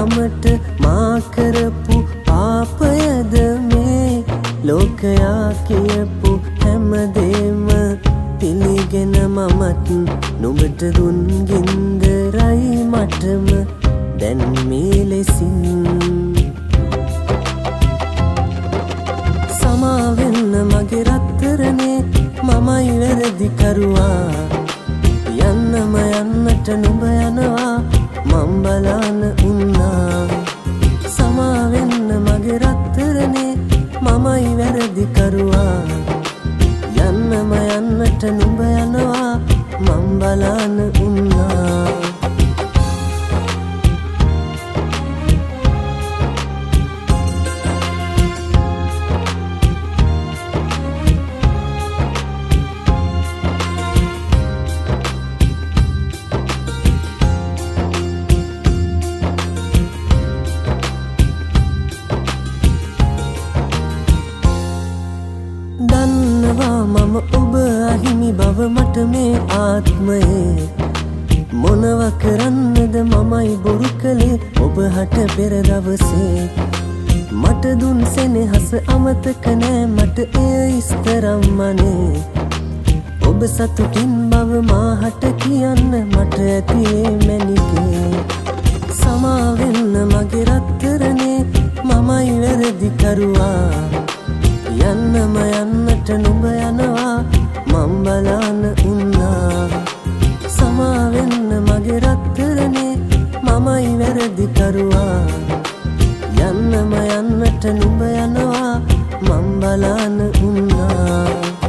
කමට මා කරපු පාපයද මේ ලෝකයා කියපු හැමදේම පිළිගෙන මමත් නුඹට දුන් ගින්දරයි මටම දැන් මේ ලෙසින් සමාවෙන්න මගේ රත්තරනේ මමයි වැරදි කරුවා යන්නම යන්නට නුඹ යනවා මම් බලන්න උන්නා සමාවෙන්න මගේ රත්තරනේ මමයි වැරදි කරුවා යන්නම යන්නට නුඹ යනවා මම් බලන්න උන්නා දන්නවා මම ඔබ අහිමි බව මට මේ ආත්මයේ මොනව කරන්නද මමයි බොරු කළේ ඔබ හට පෙර දවසේ මට දුන් සෙනෙහස අමතක නෑ මට එය ඉස්තරම්මනේ ඔබ සතුටින් බව මාහට කියන්න මට ඇතියේ මැනිකේ සමාවෙන්න මගේ රත්තරනේ මමයි වැරදි කරුවා යන්නම යන්නට නුඹ යනවා මම් බලන්න උන්නා සමාවෙන්න මගේ රත්තරනේ මමයි වැරදි කරුවා යන්නම යන්නට නුඹ යනවා මම් බලන්න උන්නා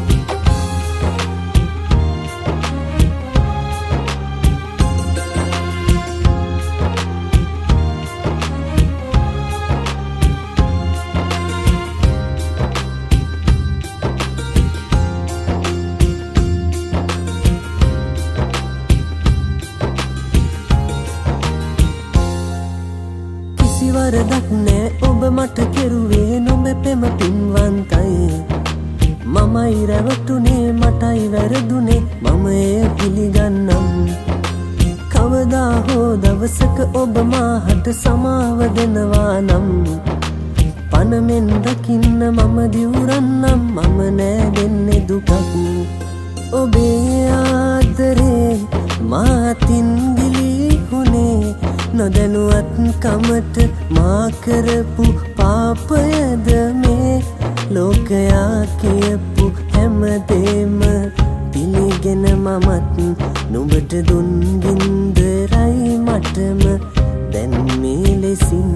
වරදක් නෑ ඔබ මට කෙරුවේ නොබැපෙම පින්වන්තයි මමයි රැවටුනේ මටයි වැරදුනේ මම එය පිළිගන්නම් කවදා හෝ දවසක ඔබ මාහට සමාව දෙනවා නම් පනමෙන් දකින්න මම දිවුරන්නම් මම නෑ දෙන්නේ දුකක් ඔබේ ආදරේ මාතින් ගිලිහුනේ නොදැනුවත් කමට මා කරපු පාපයද මේ ලෝකයා කියපු හැමදේම පිළිගෙන මමත් නුඹට දුන් ගින්දරයි මටම දැන් මේ ලෙසින්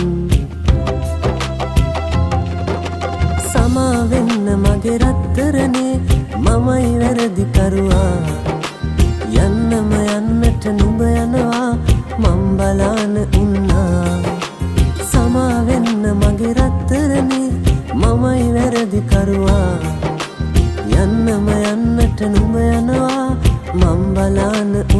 සමාවෙන්න මගේ රත්තරනේ මමයි වැරදි කරුවා යන්නම යන්නට නුඹ යනවා මම් බලන්න උන්නා සමාවෙන්න මගේ රත්තරනේ මමයි වැරදි කරුවා යන්නම යන්නට නුඹ යනවා මම් බලන්න